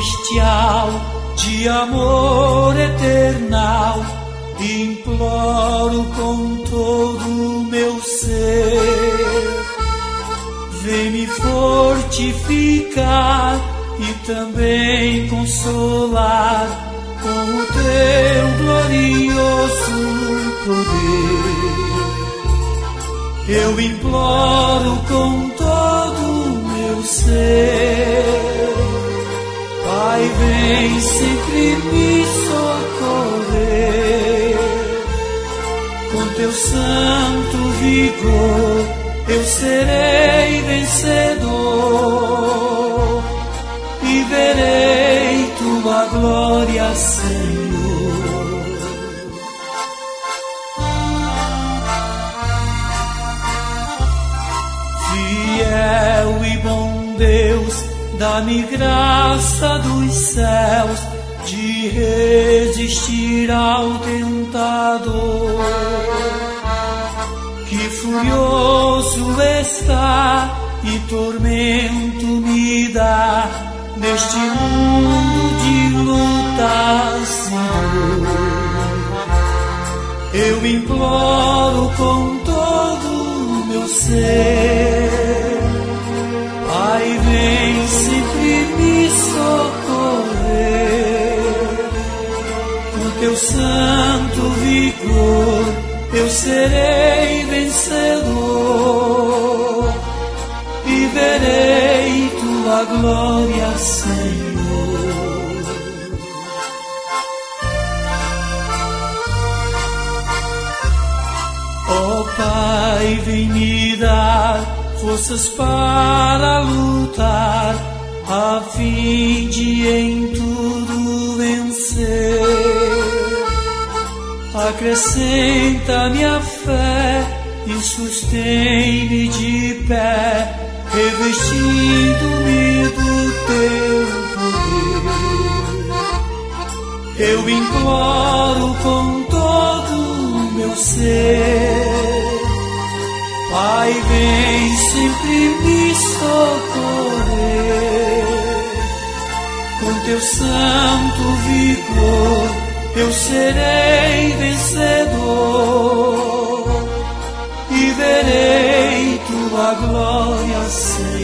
celestial, de amor eternal, imploro com todo o meu ser. Vem me fortificar e também consolar com o teu glorioso poder. Eu imploro com todo o meu ser. Pai, vem sempre me socorrer. Com teu santo vigor eu serei vencedor e verei tua glória, Senhor. Fiel e bom Deus, dá-me graça dos céus de resistir ao tentador, que furioso está e tormento me dá neste mundo de lutas, Senhor. Eu imploro com todo o meu ser. Pai, vem sempre me socorrer. Com teu santo vigor eu serei vencedor e verei tua glória, Senhor. Ó Pai, vem me dar forças para lutar, a fim de em tudo vencer. Acrescenta-me a fé e sustém-me de pé, revestindo-me do teu poder. Eu imploro com todo o meu ser. Pai, vem sempre me socorrer. Com teu santo vigor eu serei vencedor e verei tua glória, Senhor.